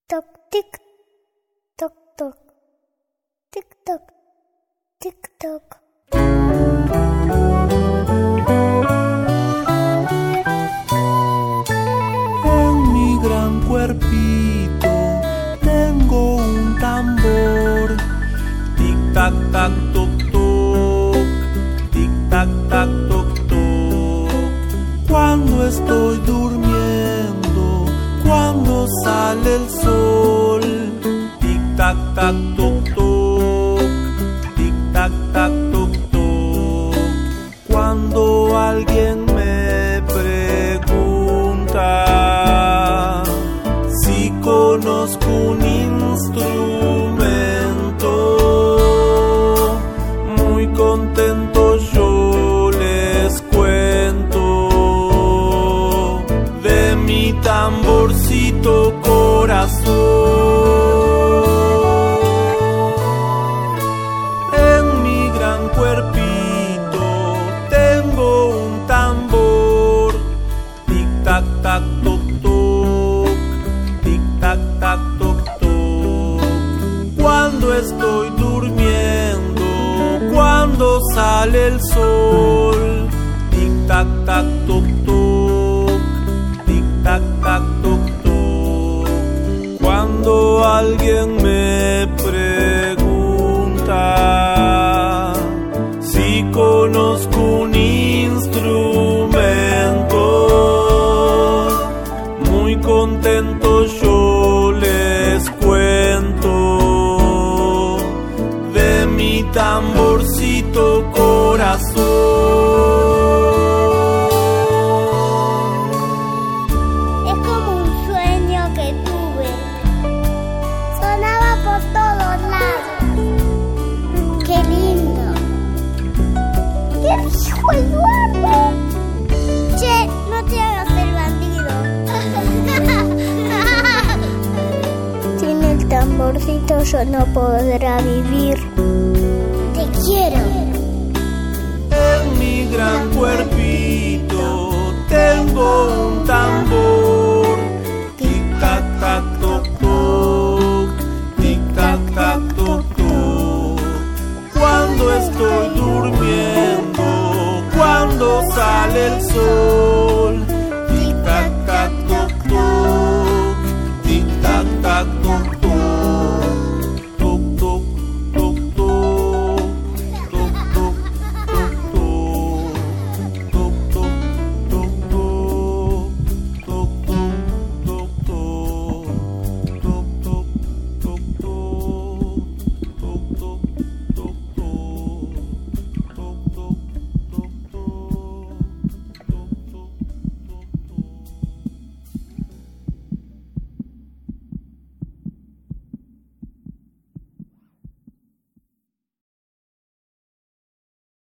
toc, tic, toc, toc, tic, toc, tic, toc. En mi gran cuerpito tengo un tambor. Tic tac tac toc toc, tic tac tac toc toc. Cuando estoy durmiendo, cuando sale el sol. Tic tac tac toc toc, tic tac tac toc toc. Cuando alguien me pregunta si conozco un instrumento, muy contento yo les cuento de mi tamborcito corazón. En mi gran cuerpito tengo un tambor. Tic tac tac toc toc, tic tac tac toc toc. Cuando estoy durmiendo, cuando sale el sol. Tic tac tac toc toc, tic tac tac toc toc. Cuando alguien me pregunta si conozco un instrumento, muy contento yo les cuento de mi tamborcito corazón. Es como un sueño que tuve. Sonaba por todos lados. ¡Qué lindo! ¿Qué dijo Eduardo? Che, no te hagas el bandido. Sin el tamborcito yo no podrá vivir. Te quiero. En mi gran cuerpito tengo un tambor.